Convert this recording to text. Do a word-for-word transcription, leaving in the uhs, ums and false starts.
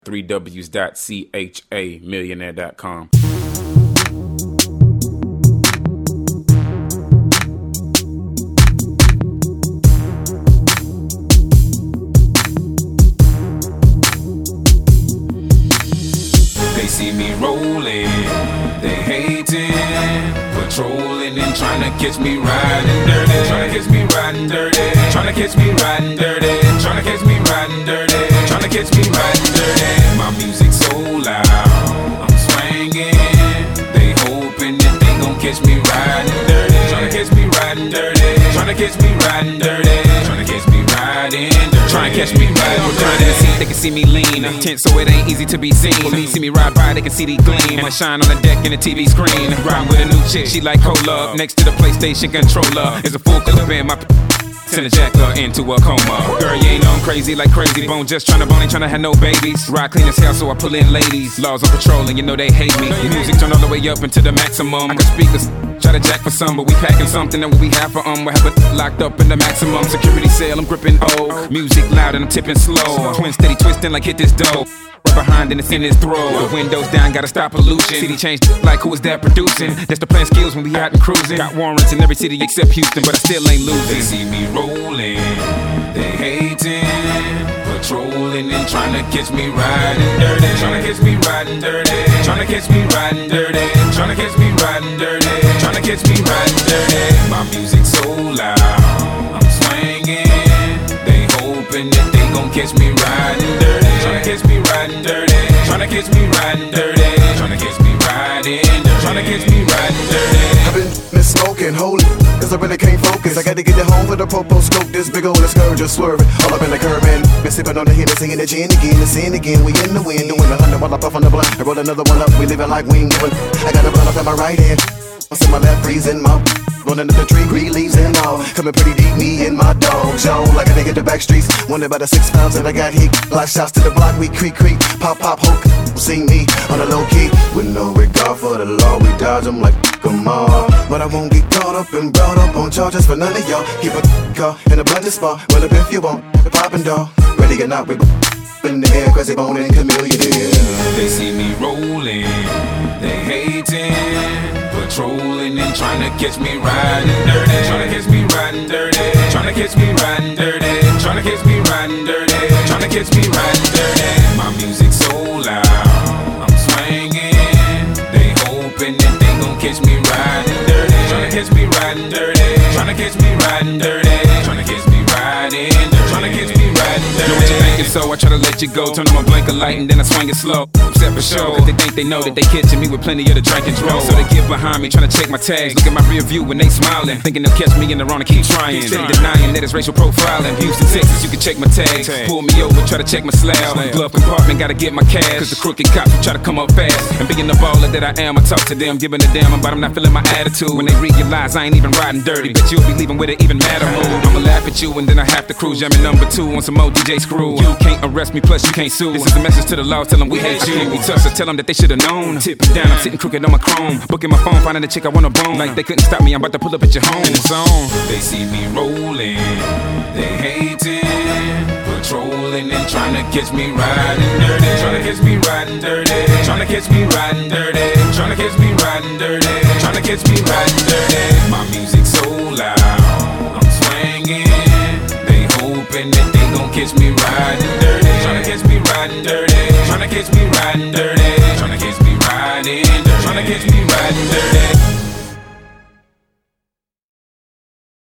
three W's dot C H A millionaire dot com. They see me rolling, they hating, patrolling and trying to catch me riding dirty, trying to catch me riding dirty, trying to catch me riding dirty, trying to catch me riding dirty, trying to catch me riding dirty. My music so loud, I'm swinging. They hoping that they gon' catch me riding dirty, trying to catch me riding dirty, trying to catch me riding dirty, trying to catch me riding dirty. Try and catch me riding dirty. They can see me lean, tense so it ain't easy to be seen. When they see me ride by, they can see the gleam, and I shine on the deck in the T V screen. Riding with a new chick, she like cola. Next to the PlayStation controller is a full clip in my. Send a jacker into a coma. Girl, you ain't on crazy like Crazy Bone. Just tryna bone, ain't tryna have no babies. Ride clean as hell, so I pull in ladies. Laws on patrol, and you know they hate me. Music turn all the way up into the maximum. I got speakers, try to jack for some, but we packing something that we have for um. We have it locked up in the maximum security cell. I'm gripping O. Music loud and I'm tipping slow. Twin steady twisting like hit this dough. Right behind and it's in his throat. The windows down, gotta stop pollution. City changed like who is that producing? That's the plan skills when we out and cruising. Got warrants in every city except Houston, but I still ain't losing. They see me rolling, they hating, patrolling and trying to catch me riding dirty, trying to catch me riding dirty, trying to catch me riding dirty, trying to catch me riding dirty, trying to catch me riding dirty. My music so loud, I'm swinging. They hoping that they gon' catch me riding dirty, trying to catch me riding dirty, trying to catch me riding dirty, trying to catch me riding dirty, trying to catch me riding dirty. I've been miss smoking, holy, cause I really can't focus. I gotta get it home with a popo scope. This big old scourge just swerving all up in the curb, man. Been sipping on the Hennessy and the gin again, the sin again. We in the wind, doing a hundred while I puff on the blunt. I roll another one up, we living like we ain't giving. I got a blunt up in my right hand, what's in my left, freezing mouth. Rolling up the tree, green leaves and all. Coming pretty deep, me and my dog, Joe. Like a nigga the back streets. Wonder about the six pounds that I got heat. Block shots to the block, we creak, creak. Pop, pop, hook. See me on the low key. With no regard for the law, we dodge them like come on. But I won't get caught up and brought up on charges for none of y'all. Keep a car in a blended spot. Well, up if you want, poppin' dog. Ready or not, we in the air, Crazy Bone and Chameleon. They see me rolling, they hating, patrolling and trying to catch me riding dirty, trying to catch me riding dirty, trying to catch me riding dirty, trying to catch me riding dirty, trying to catch me riding dirty. My music so loud, I'm swinging. They hoping that they gon' catch me riding dirty, trying to catch me riding dirty, trying to catch me riding dirty, trying to catch me riding dirty, trying to catch me riding dirty. Know what you thinking, so I try to let you go. Turn on my blinker light and then I swing it slow. Step for show, cause they think they know that they catching me with plenty of the drink and draw. So they get behind me, trying to check my tags. Look at my rear view when they smiling, thinking they'll catch me in the wrong and keep trying. Steady denying that it's racial profiling. Houston, Texas, you can check my tags. Pull me over, try to check my slab. Glove compartment, gotta get my cash, cause the crooked cops will try to come up fast. And being the baller that I am, I talk to them, giving a damn about them not feeling my attitude. When they realize I ain't even riding dirty, bet you'll be leaving with it even madder mood. I'ma laugh at you and then I have to cruise. Jamming number two on some more D J screw. You can't arrest me, plus you can't sue. This is a message to the law, tell them we hate you. We tough, so tell them that they should've known. Tipping down, I'm sitting crooked on my chrome. Booking my phone, finding a chick I wanna bone. Like they couldn't stop me, I'm about to pull up at your home. And it's on. They see me rolling, they hating, patrolling and trying to catch me riding dirty, trying to catch me riding dirty, trying to catch me riding dirty, trying to catch me riding dirty, trying to catch me riding dirty. My music so loud, I'm swinging. They hoping that they gon' catch me riding dirty, trying to catch me riding dirty, trying to catch me riding dirty, trying to catch me riding dirty, trying to catch me riding dirty.